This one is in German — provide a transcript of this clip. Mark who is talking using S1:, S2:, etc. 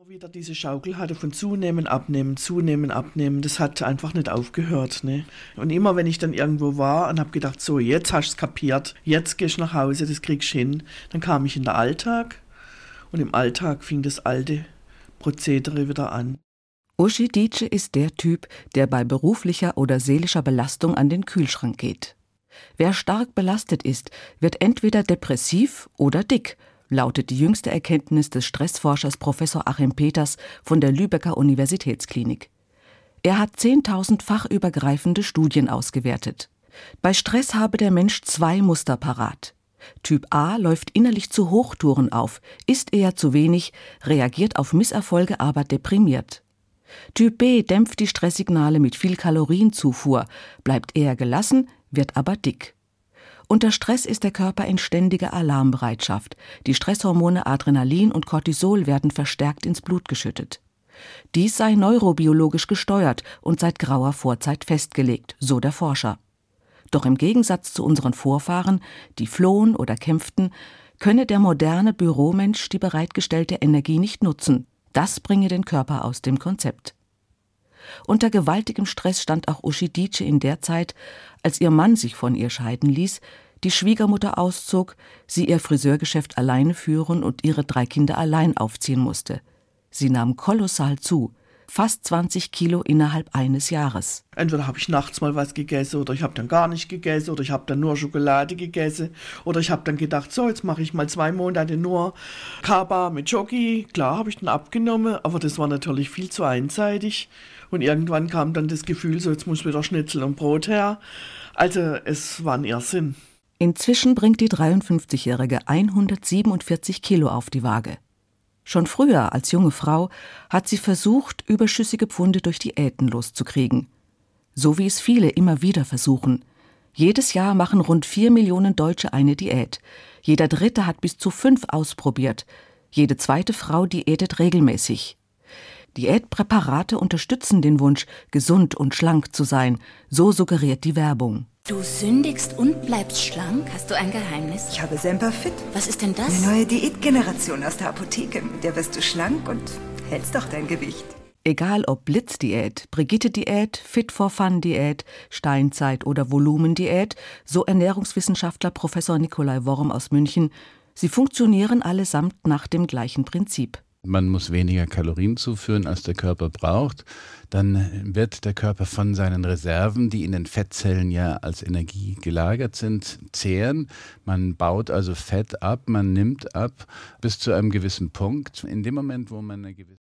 S1: Wieder diese Schaukel hatte von zunehmen, abnehmen. Das hat einfach nicht aufgehört. Ne? Und immer, wenn ich dann irgendwo war und habe gedacht, so, jetzt hast du es kapiert, jetzt gehst du nach Hause, das kriegst du hin. Dann kam ich in den Alltag und im Alltag fing das alte Prozedere wieder an.
S2: Uschi Dietsche ist der Typ, der bei beruflicher oder seelischer Belastung an den Kühlschrank geht. Wer stark belastet ist, wird entweder depressiv oder dick, lautet die jüngste Erkenntnis des Stressforschers Professor Achim Peters von der Lübecker Universitätsklinik. Er hat 10.000 fachübergreifende Studien ausgewertet. Bei Stress habe der Mensch 2 Muster parat. Typ A läuft innerlich zu Hochtouren auf, isst eher zu wenig, reagiert auf Misserfolge, aber deprimiert. Typ B dämpft die Stresssignale mit viel Kalorienzufuhr, bleibt eher gelassen, wird aber dick. Unter Stress ist der Körper in ständiger Alarmbereitschaft. Die Stresshormone Adrenalin und Cortisol werden verstärkt ins Blut geschüttet. Dies sei neurobiologisch gesteuert und seit grauer Vorzeit festgelegt, so der Forscher. Doch im Gegensatz zu unseren Vorfahren, die flohen oder kämpften, könne der moderne Büromensch die bereitgestellte Energie nicht nutzen. Das bringe den Körper aus dem Konzept. Unter gewaltigem Stress stand auch Uschi Dietsche in der Zeit, als ihr Mann sich von ihr scheiden ließ, die Schwiegermutter auszog, sie ihr Friseurgeschäft alleine führen und ihre 3 Kinder allein aufziehen musste. Sie nahm kolossal zu, fast 20 Kilo innerhalb eines Jahres.
S1: Entweder habe ich nachts mal was gegessen oder ich habe dann gar nicht gegessen oder ich habe dann nur Schokolade gegessen oder ich habe dann gedacht, so, jetzt mache ich mal 2 Monate nur Kaba mit Jockey. Klar habe ich dann abgenommen, aber das war natürlich viel zu einseitig und irgendwann kam dann das Gefühl, so, jetzt muss wieder Schnitzel und Brot her. Also es war ein Irrsinn.
S2: Inzwischen bringt die 53-Jährige 147 Kilo auf die Waage. Schon früher, als junge Frau, hat sie versucht, überschüssige Pfunde durch Diäten loszukriegen. So wie es viele immer wieder versuchen. Jedes Jahr machen rund 4 Millionen Deutsche eine Diät. Jeder Dritte hat bis zu 5 ausprobiert. Jede zweite Frau diätet regelmäßig. Diätpräparate unterstützen den Wunsch, gesund und schlank zu sein. So suggeriert die Werbung.
S3: Du sündigst und bleibst schlank? Hast du ein Geheimnis?
S4: Ich habe Semperfit.
S3: Was ist denn das?
S4: Eine neue Diätgeneration aus der Apotheke. Mit der wirst du schlank und hältst doch dein Gewicht.
S2: Egal ob Blitzdiät, Brigitte-Diät, Fit-for-Fun-Diät, Steinzeit- oder Volumendiät, so Ernährungswissenschaftler Professor Nikolai Worm aus München, sie funktionieren allesamt nach dem gleichen Prinzip.
S5: Man muss weniger Kalorien zuführen, als der Körper braucht. Dann wird der Körper von seinen Reserven, die in den Fettzellen ja als Energie gelagert sind, zehren. Man baut also Fett ab, man nimmt ab bis zu einem gewissen Punkt. In dem Moment, wo man eine gewisse